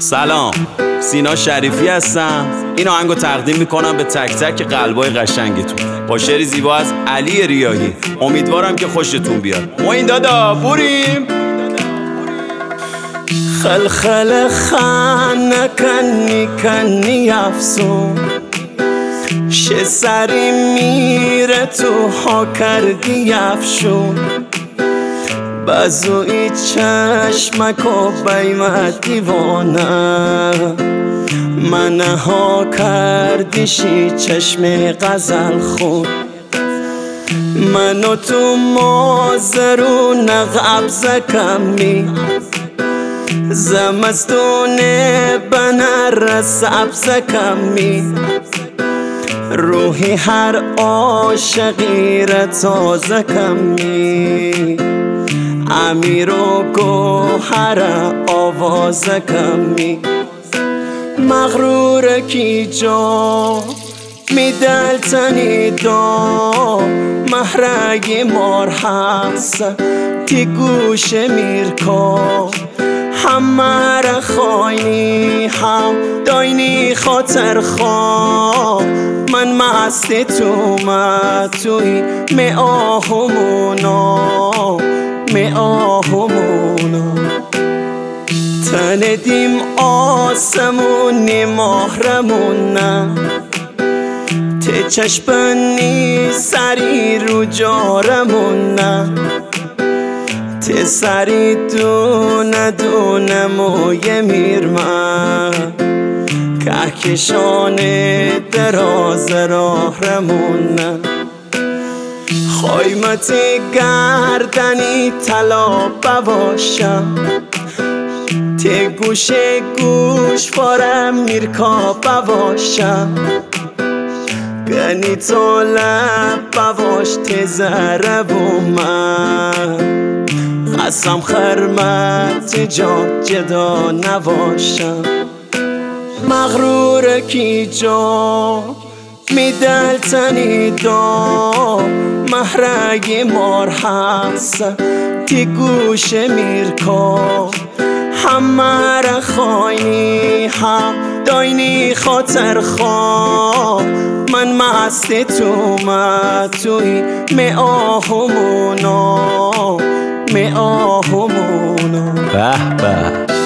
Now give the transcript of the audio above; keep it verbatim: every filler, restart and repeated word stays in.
سلام، سینا شریفی هستم. این آهنگو تقدیم میکنم به تک تک قلبای قشنگتون با شعری زیبا از علی ریاحی. امیدوارم که خوشتون بیاد. ما این دادا بریم. خلخل خان کنی کنی افسون شه سری میره تو ها کردی افشون بزوی چشمک و بیمت دیوانه منه ها کردیشی چشم غزل خون منو تو مازرون قبضه کمی زمستونه بنر سبز کمی روحی هر عاشقی را تازه کمی امیر و گوهر آواز کمی مغرور کی جا می دلتنی دا محرگی مار هست تی گوش میرکا همه را خواینی هم داینی خاطر خواه من مستی تو متوی می آهمونا می آهمونا تندیم آسمونی مهرمونه تی چشپنی سری رو جارمونه تی سری دونه دونه موی میرمه کهکشان دراز راه رمونه خایمتی گردنی طلا بواشم تی گوش گوش فارم میرکا بواشم گنی تو لب بواش تی زره بومن قسم خرمت جا جدا نباشم مغرور کی جا می دلتنی دا محرگی مار هست تی گوش میرکا همه را خواینی هم داینی خاطر خواه من مستی تو متوی می آهمونا می آهمونا به به.